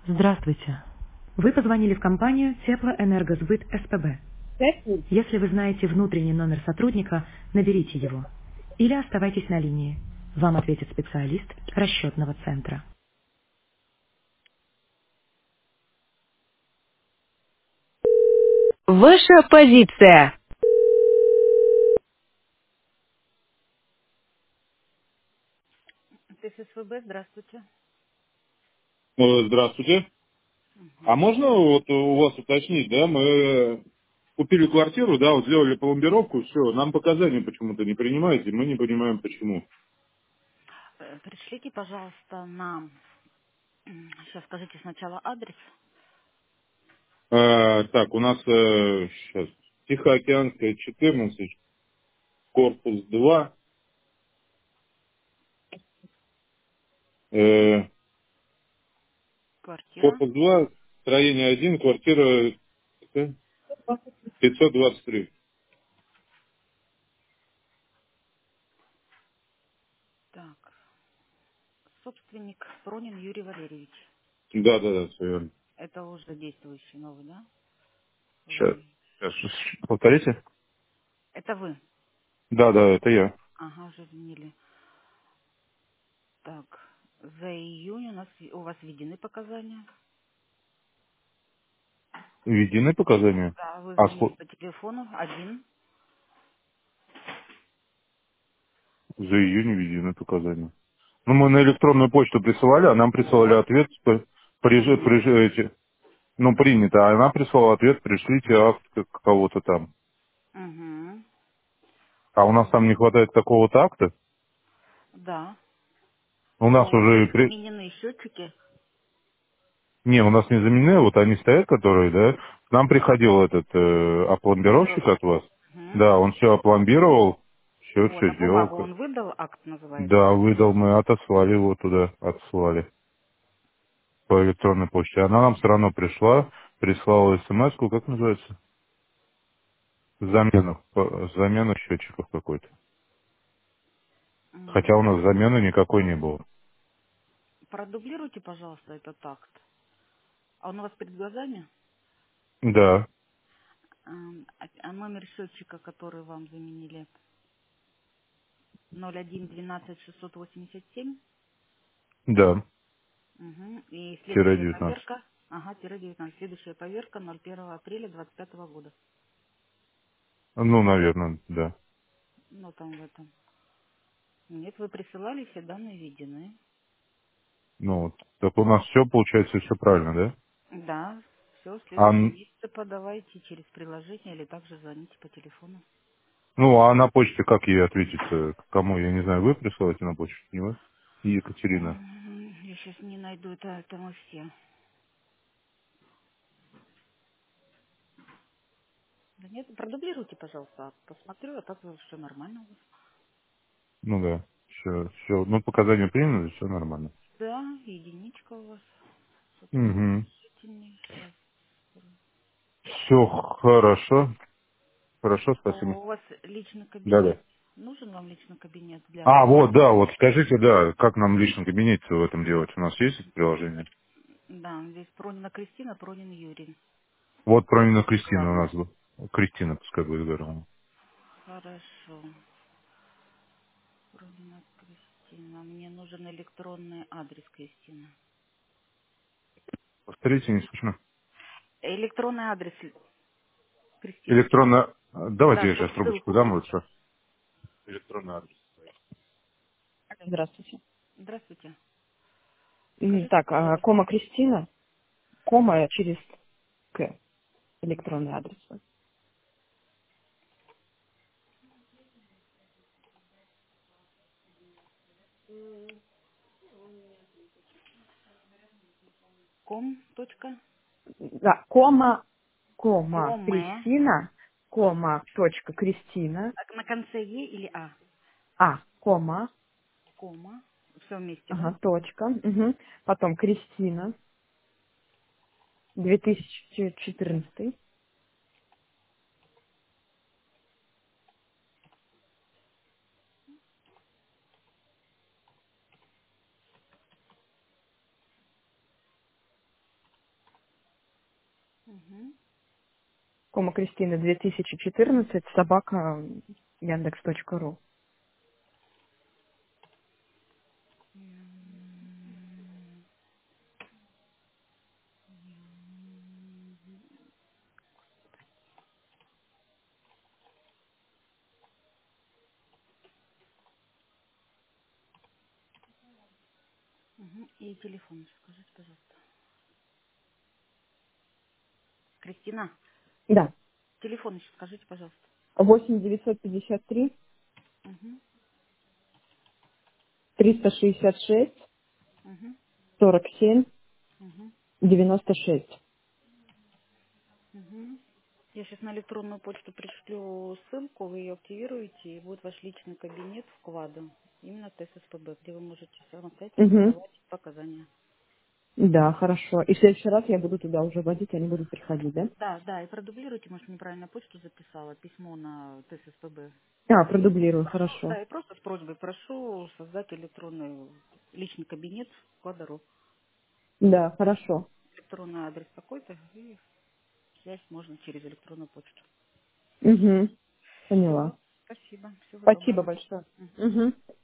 Здравствуйте. Вы позвонили в компанию Теплоэнергосбыт СПБ. Если вы знаете внутренний номер сотрудника, наберите его. Или оставайтесь на линии. Вам ответит специалист расчетного центра. Ваша позиция. ТССВБ, здравствуйте. Здравствуйте. А Мгм. можно вот у вас уточнить, да, мы купили квартиру, да, вот сделали пломбировку, все, нам показания почему-то не принимаете, мы не понимаем почему. Пришлите, пожалуйста, на... Сейчас скажите сначала адрес. Так, у нас сейчас Тихоокеанская, 14, корпус 2, Квартира. корпус 2, строение 1, квартира 523. Так, собственник Пронин Юрий Валерьевич. Да, да, да, все верно. Это уже действующий новый, да? Сейчас, Вы. сейчас, повторите? Это вы. Да, да, это я. Ага, уже изменили. Так, за июнь у вас введены показания. Введены показания? Да, вы А звонили по телефону один. за июнь введены показания. Ну, мы на электронную почту присылали, а нам присылали Вот. ответ, ну, принято, а она прислала ответ, пришлите акт кого-то там. Угу. А у нас там не хватает такого-то акта. Да. У нас Но уже, уже заменены счетчики. не, у нас не заменены, вот они стоят, которые, да, к нам приходил этот опломбировщик Пломбировщик. от вас. Угу. Да, он все опломбировал, Вот, все а сделал. бумагу он выдал, акт называется. Да, выдал, мы отослали его туда, отслали по электронной почте. Она нам все равно пришла, прислала смс-ку, как называется? Замена счетчиков какой-то. Хотя у нас замены никакой не было. Продублируйте, пожалуйста, этот акт. А он у вас перед глазами? Да, А номер счетчика, который вам заменили, 01 12 687. да, Угу. И тире следующая 19. поверка, ага, тире 19. Следующая поверка 01 апреля 25 года. Ну, наверное, да. Ну, там в этом. Нет, вы присылали, все данные введены. Ну, вот. Так у нас все получается, все правильно, да? Да, все, в А, следующем месяце подавайте через приложение или также звоните по телефону. ну, а на почте как ей ответить? Кому, я не знаю, вы присылаете на почту, не вы? И Екатерина. Я сейчас не найду, это мы все. Да нет, продублируйте, пожалуйста, посмотрю, а так все нормально у вас. Ну да, все. Ну, показания приняли, все нормально. Да, единичка у вас. Собственник Угу. решительный. Сейчас. Все хорошо. Хорошо, спасибо. У вас личный Да, да. кабинет. Нужен вам личный кабинет для А, вот, оформления? да, вот скажите, да, как нам в личном кабинете в этом делать? У нас есть это приложение? Да, здесь Пронина Кристина, Пронин Юрий. Вот про именно Кристина у Главное. нас был. Кристина, пускай будет говорила. Хорошо. Пронина Кристина. Мне нужен электронный адрес Кристины. Повторите, не слышно. Электронный адрес Кристины. Электронно... Давайте Да, я чтобы сейчас трубочку ссылку. дам лучше. Электронный адрес. Здравствуйте. Здравствуйте. Скажите, Так, пожалуйста. кома Кристина, кома через К, электронный адрес. Ком. Точка. Да, кома Коме. Кристина, кома точка Кристина, На конце Е или А? кома, Кома. Все вместе, да? ага, точка, потом Кристина, 2014, Кома Кристина 2014 собака Яндекс.ру. И телефон, скажите, пожалуйста. Кристина, Да. телефон еще скажите, пожалуйста. 8 953 Угу, 366 угу, 47 угу, 96. угу. Я сейчас на электронную почту пришлю ссылку, вы ее активируете, и будет ваш личный кабинет вклада, именно ТССПБ, где вы можете самостоятельно Угу. давать показания. Да, хорошо. И в следующий раз я буду туда уже водить, они будут приходить, да? Да, да, и продублируйте, может, неправильно почту записала, письмо на ТССПБ. А, продублирую, хорошо. Да, и просто с просьбой прошу создать электронный личный кабинет вклада.ру. Да, хорошо. Электронный адрес такой-то, и связь можно через электронную почту. Угу. Все, Поняла. спасибо, всего Спасибо доброго. большое. Мгм. Угу.